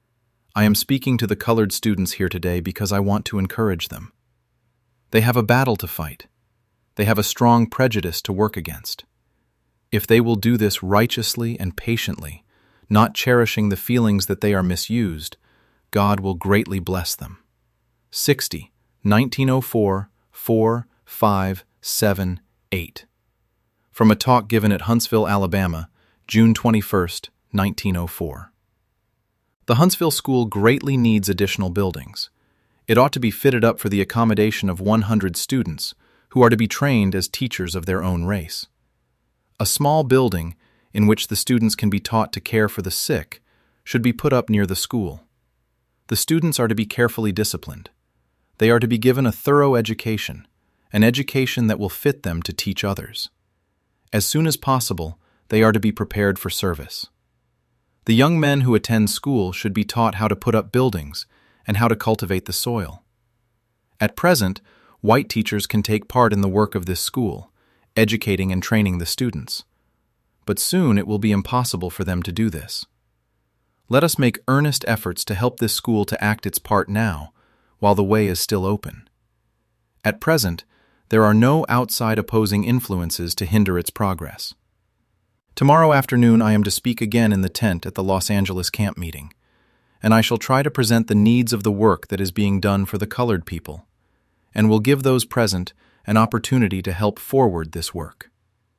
I am speaking to the colored students here today because I want to encourage them. They have a battle to fight. They have a strong prejudice to work against. If they will do this righteously and patiently, not cherishing the feelings that they are misused, God will greatly bless them. sixty, nineteen oh four, four, five, seven, eight. From a talk given at Huntsville, Alabama, June twenty-first, nineteen oh four. The Huntsville School greatly needs additional buildings. It ought to be fitted up for the accommodation of one hundred students who are to be trained as teachers of their own race. A small building in which the students can be taught to care for the sick should be put up near the school. The students are to be carefully disciplined. They are to be given a thorough education, an education that will fit them to teach others. As soon as possible, they are to be prepared for service. The young men who attend school should be taught how to put up buildings and how to cultivate the soil. At present, white teachers can take part in the work of this school, educating and training the students. But soon it will be impossible for them to do this. Let us make earnest efforts to help this school to act its part now, while the way is still open. At present, there are no outside opposing influences to hinder its progress. Tomorrow afternoon I am to speak again in the tent at the Los Angeles camp meeting, and I shall try to present the needs of the work that is being done for the colored people, and will give those present an opportunity to help forward this work.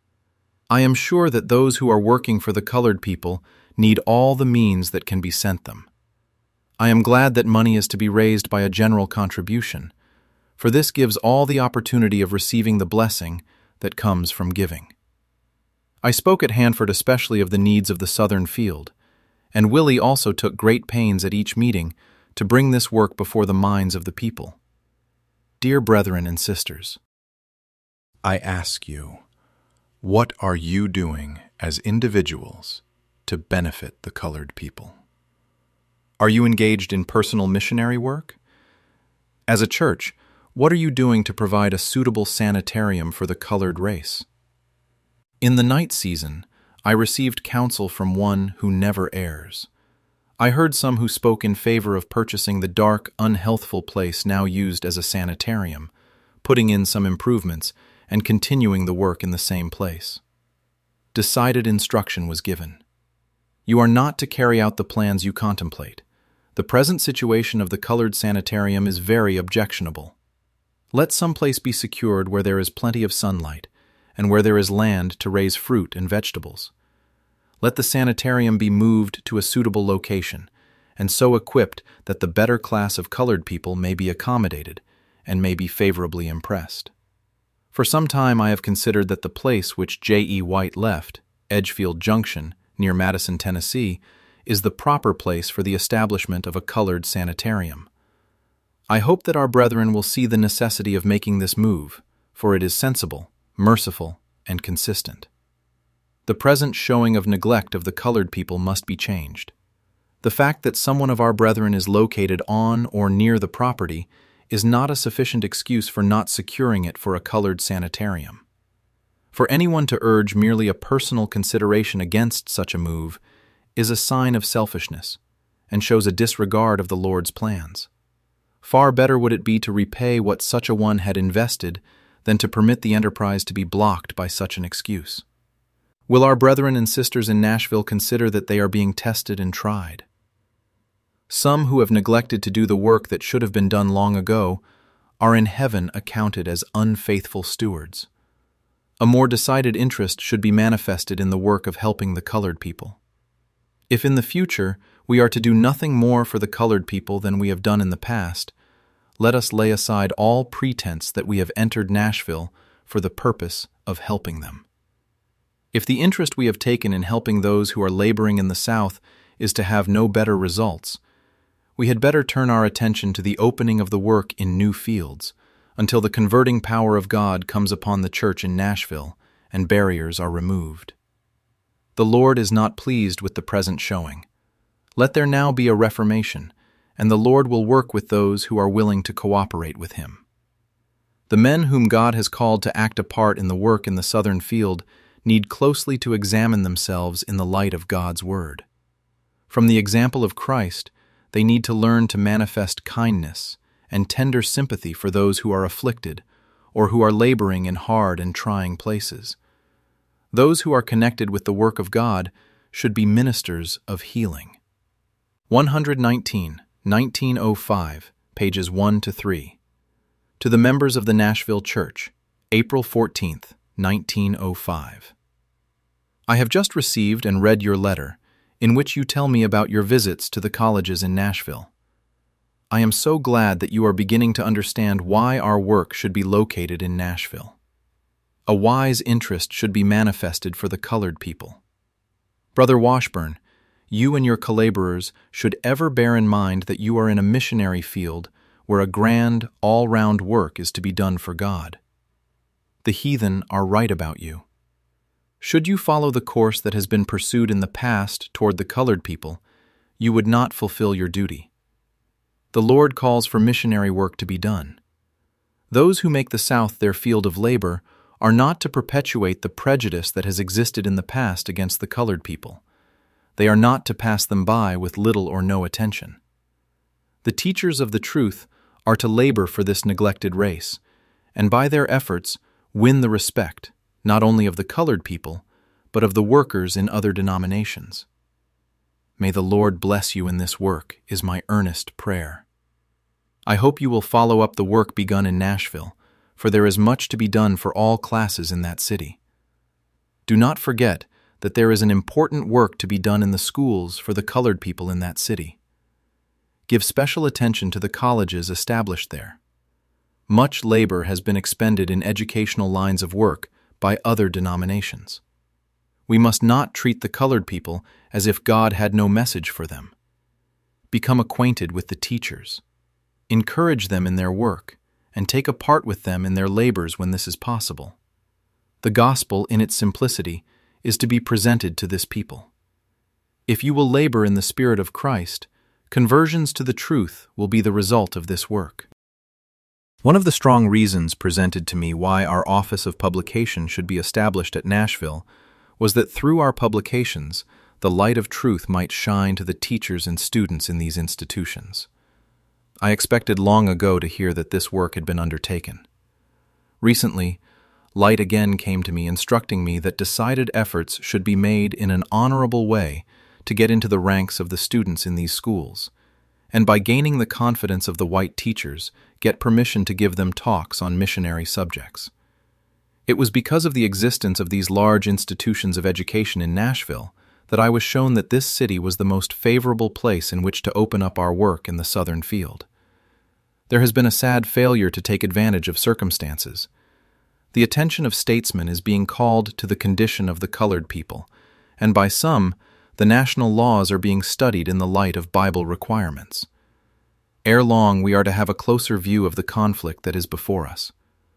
I am sure that those who are working for the colored people need all the means that can be sent them. I am glad that money is to be raised by a general contribution, for this gives all the opportunity of receiving the blessing that comes from giving. I spoke at Hanford especially of the needs of the southern field, and Willie also took great pains at each meeting to bring this work before the minds of the people. Dear brethren and sisters, I ask you, what are you doing as individuals to benefit the colored people? Are you engaged in personal missionary work? As a church, what are you doing to provide a suitable sanitarium for the colored race? In the night season, I received counsel from one who never errs. I heard some who spoke in favor of purchasing the dark, unhealthful place now used as a sanitarium, putting in some improvements, and continuing the work in the same place. Decided instruction was given. You are not to carry out the plans you contemplate. The present situation of the colored sanitarium is very objectionable. Let some place be secured where there is plenty of sunlight, and where there is land to raise fruit and vegetables. Let the sanitarium be moved to a suitable location, and so equipped that the better class of colored people may be accommodated and may be favorably impressed. For some time I have considered that the place which J E White left, Edgefield Junction, near Madison, Tennessee, is the proper place for the establishment of a colored sanitarium. I hope that our brethren will see the necessity of making this move, for it is sensible, merciful, and consistent. The present showing of neglect of the colored people must be changed. The fact that someone of our brethren is located on or near the property is not a sufficient excuse for not securing it for a colored sanitarium. For anyone to urge merely a personal consideration against such a move is a sign of selfishness and shows a disregard of the Lord's plans. Far better would it be to repay what such a one had invested than to permit the enterprise to be blocked by such an excuse. Will our brethren and sisters in Nashville consider that they are being tested and tried? Some who have neglected to do the work that should have been done long ago are in heaven accounted as unfaithful stewards. A more decided interest should be manifested in the work of helping the colored people. If in the future we are to do nothing more for the colored people than we have done in the past, let us lay aside all pretense that we have entered Nashville for the purpose of helping them. If the interest we have taken in helping those who are laboring in the South is to have no better results, we had better turn our attention to the opening of the work in new fields until the converting power of God comes upon the church in Nashville and barriers are removed. The Lord is not pleased with the present showing. Let there now be a reformation, and the Lord will work with those who are willing to cooperate with Him. The men whom God has called to act a part in the work in the southern field need closely to examine themselves in the light of God's Word. From the example of Christ, they need to learn to manifest kindness and tender sympathy for those who are afflicted or who are laboring in hard and trying places. Those who are connected with the work of God should be ministers of healing. one nineteen, nineteen oh five, pages one to three. To the members of the Nashville Church, April fourteenth, nineteen oh five. I have just received and read your letter, in which you tell me about your visits to the colleges in Nashville. I am so glad that you are beginning to understand why our work should be located in Nashville. A wise interest should be manifested for the colored people. Brother Washburn, you and your collaborers should ever bear in mind that you are in a missionary field where a grand, all-round work is to be done for God. The heathen are right about you. Should you follow the course that has been pursued in the past toward the colored people, you would not fulfill your duty. The Lord calls for missionary work to be done. Those who make the South their field of labor are not to perpetuate the prejudice that has existed in the past against the colored people. They are not to pass them by with little or no attention. The teachers of the truth are to labor for this neglected race, and by their efforts win the respect not only of the colored people, but of the workers in other denominations. May the Lord bless you in this work, is my earnest prayer. I hope you will follow up the work begun in Nashville, for there is much to be done for all classes in that city. Do not forget that there is an important work to be done in the schools for the colored people in that city. Give special attention to the colleges established there. Much labor has been expended in educational lines of work by other denominations. We must not treat the colored people as if God had no message for them. become acquainted with the teachers. Encourage them in their work, and take a part with them in their labors when this is possible. The gospel, in its simplicity, is to be presented to this people. If you will labor in the Spirit of Christ, conversions to the truth will be the result of this work. One of the strong reasons presented to me why our Office of Publication should be established at Nashville was that through our publications, the light of truth might shine to the teachers and students in these institutions. I expected long ago to hear that this work had been undertaken. Recently, light again came to me instructing me that decided efforts should be made in an honorable way to get into the ranks of the students in these schools, and by gaining the confidence of the white teachers, get permission to give them talks on missionary subjects. It was because of the existence of these large institutions of education in Nashville that I was shown that this city was the most favorable place in which to open up our work in the southern field. There has been a sad failure to take advantage of circumstances. The attention of statesmen is being called to the condition of the colored people, and by some, the national laws are being studied in the light of Bible requirements. Ere long, we are to have a closer view of the conflict that is before us.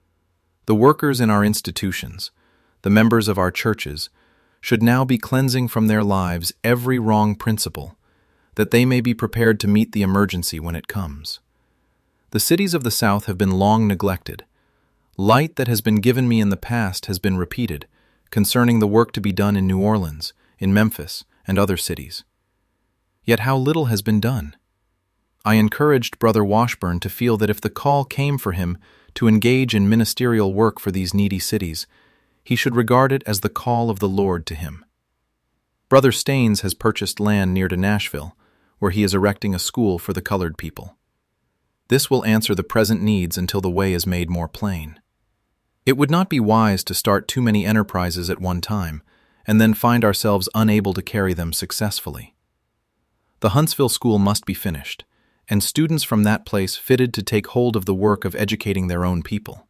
The workers in our institutions, the members of our churches, should now be cleansing from their lives every wrong principle, that they may be prepared to meet the emergency when it comes. The cities of the South have been long neglected. Light that has been given me in the past has been repeated, concerning the work to be done in New Orleans, in Memphis, and other cities. Yet how little has been done. I encouraged Brother Washburn to feel that if the call came for him to engage in ministerial work for these needy cities, he should regard it as the call of the Lord to him. Brother Staines has purchased land near to Nashville, where he is erecting a school for the colored people. This will answer the present needs until the way is made more plain. It would not be wise to start too many enterprises at one time, and then find ourselves unable to carry them successfully. The Huntsville School must be finished, and students from that place fitted to take hold of the work of educating their own people.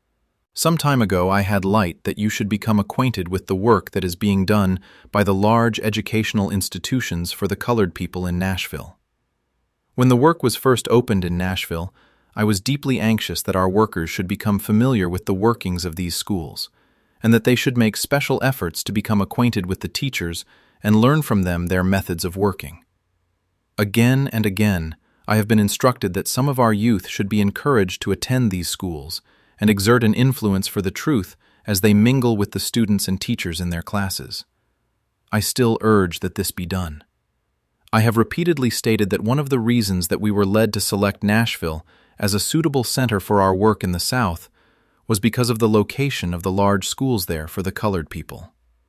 Some time ago I had light that you should become acquainted with the work that is being done by the large educational institutions for the colored people in Nashville. When the work was first opened in Nashville, I was deeply anxious that our workers should become familiar with the workings of these schools, and that they should make special efforts to become acquainted with the teachers and learn from them their methods of working. Again and again, I have been instructed that some of our youth should be encouraged to attend these schools and exert an influence for the truth as they mingle with the students and teachers in their classes. I still urge that this be done. I have repeatedly stated that one of the reasons that we were led to select Nashville as a suitable center for our work in the South was because of the location of the large schools there for the colored people.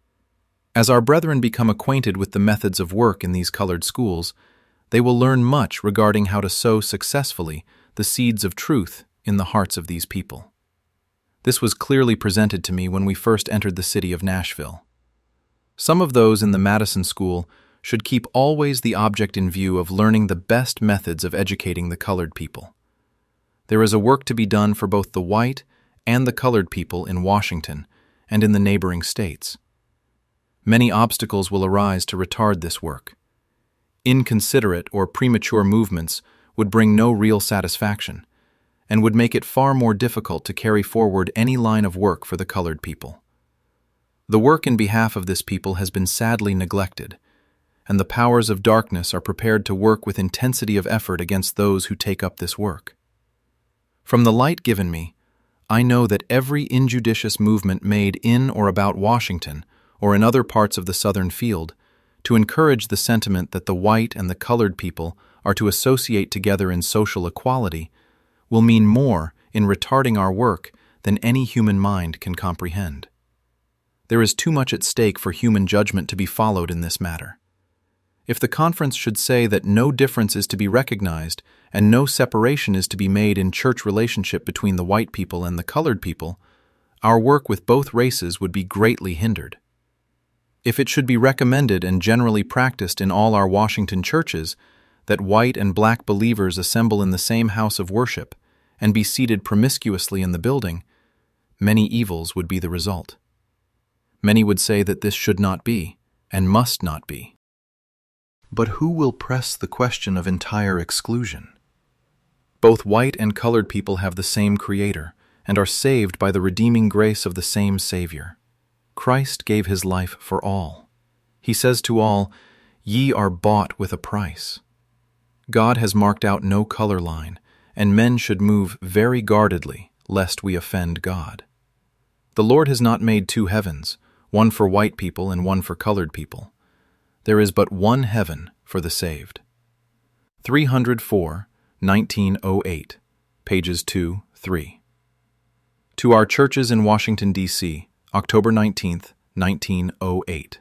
As our brethren become acquainted with the methods of work in these colored schools, they will learn much regarding how to sow successfully the seeds of truth in the hearts of these people. This was clearly presented to me when we first entered the city of Nashville. Some of those in the Madison School should keep always the object in view of learning the best methods of educating the colored people. There is a work to be done for both the white and the colored people in Washington and in the neighboring states. Many obstacles will arise to retard this work. Inconsiderate or premature movements would bring no real satisfaction and would make it far more difficult to carry forward any line of work for the colored people. The work in behalf of this people has been sadly neglected, and the powers of darkness are prepared to work with intensity of effort against those who take up this work. From the light given me, I know that every injudicious movement made in or about Washington or in other parts of the southern field to encourage the sentiment that the white and the colored people are to associate together in social equality will mean more in retarding our work than any human mind can comprehend. There is too much at stake for human judgment to be followed in this matter. If the conference should say that no difference is to be recognized and no separation is to be made in church relationship between the white people and the colored people, our work with both races would be greatly hindered. If it should be recommended and generally practiced in all our Washington churches that white and black believers assemble in the same house of worship and be seated promiscuously in the building, many evils would be the result. Many would say that this should not be and must not be. But who will press the question of entire exclusion? Both white and colored people have the same Creator and are saved by the redeeming grace of the same Savior. Christ gave his life for all. He says to all, "Ye are bought with a price." God has marked out no color line, and men should move very guardedly, lest we offend God. The Lord has not made two heavens, one for white people and one for colored people. There is but one heaven for the saved. three oh four, nineteen oh eight, pages two, three. To our churches in Washington, D C, October nineteenth, nineteen oh eight.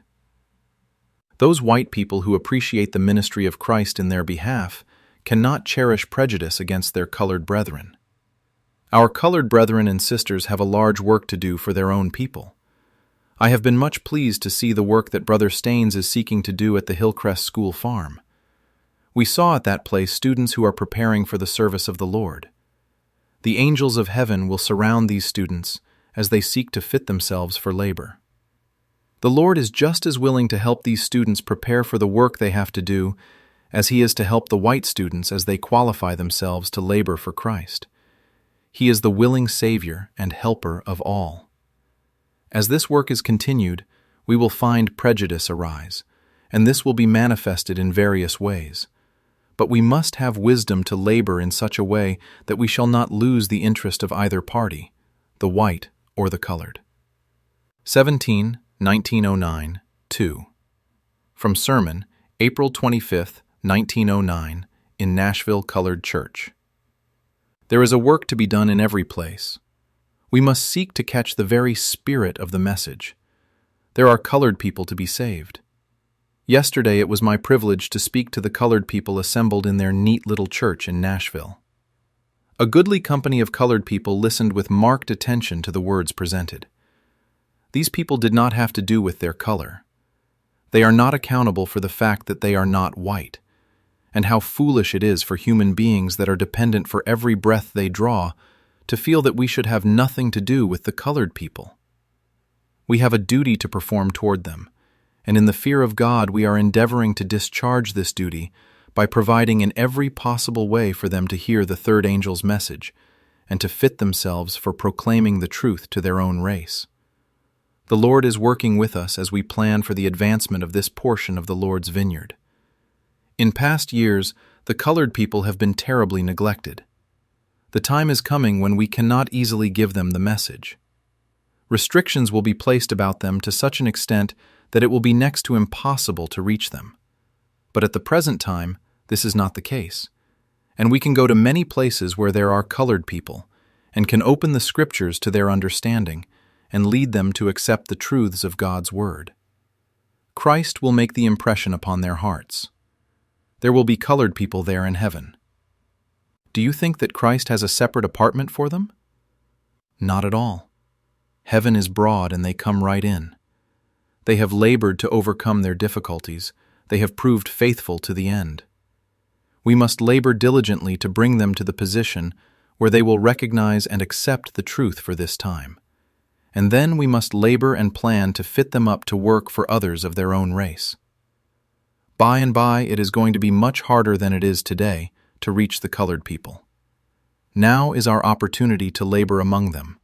Those white people who appreciate the ministry of Christ in their behalf cannot cherish prejudice against their colored brethren. Our colored brethren and sisters have a large work to do for their own people. I have been much pleased to see the work that Brother Staines is seeking to do at the Hillcrest School Farm. We saw at that place students who are preparing for the service of the Lord. The angels of heaven will surround these students as they seek to fit themselves for labor. The Lord is just as willing to help these students prepare for the work they have to do as He is to help the white students as they qualify themselves to labor for Christ. He is the willing Savior and helper of all. As this work is continued, we will find prejudice arise, and this will be manifested in various ways. But we must have wisdom to labor in such a way that we shall not lose the interest of either party, the white or the colored. seventeen, nineteen oh nine, two. From Sermon, April twenty-fifth, nineteen oh nine, in Nashville Colored Church. There is a work to be done in every place. We must seek to catch the very spirit of the message. There are colored people to be saved. Yesterday it was my privilege to speak to the colored people assembled in their neat little church in Nashville. A goodly company of colored people listened with marked attention to the words presented. These people did not have to do with their color. They are not accountable for the fact that they are not white, and how foolish it is for human beings that are dependent for every breath they draw to feel that we should have nothing to do with the colored people. We have a duty to perform toward them, and in the fear of God we are endeavoring to discharge this duty by providing in every possible way for them to hear the third angel's message and to fit themselves for proclaiming the truth to their own race. The Lord is working with us as we plan for the advancement of this portion of the Lord's vineyard. In past years, the colored people have been terribly neglected. The time is coming when we cannot easily give them the message. Restrictions will be placed about them to such an extent that it will be next to impossible to reach them. But at the present time, this is not the case, and we can go to many places where there are colored people and can open the Scriptures to their understanding and lead them to accept the truths of God's Word. Christ will make the impression upon their hearts. There will be colored people there in heaven. Do you think that Christ has a separate apartment for them? Not at all. Heaven is broad and they come right in. They have labored to overcome their difficulties. They have proved faithful to the end. We must labor diligently to bring them to the position where they will recognize and accept the truth for this time. And then we must labor and plan to fit them up to work for others of their own race. By and by, it is going to be much harder than it is today to reach the colored people. Now is our opportunity to labor among them.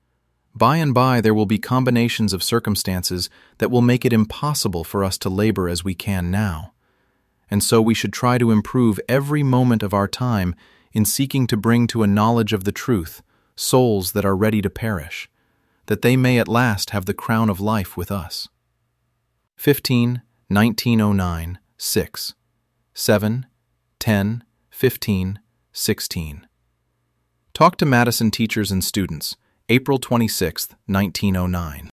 By and by, there will be combinations of circumstances that will make it impossible for us to labor as we can now. And so we should try to improve every moment of our time in seeking to bring to a knowledge of the truth souls that are ready to perish, that they may at last have the crown of life with us. fifteen, nineteen oh nine, six, seven, ten, fifteen, sixteen. Talk to Madison teachers and students, April twenty-sixth, nineteen oh nine.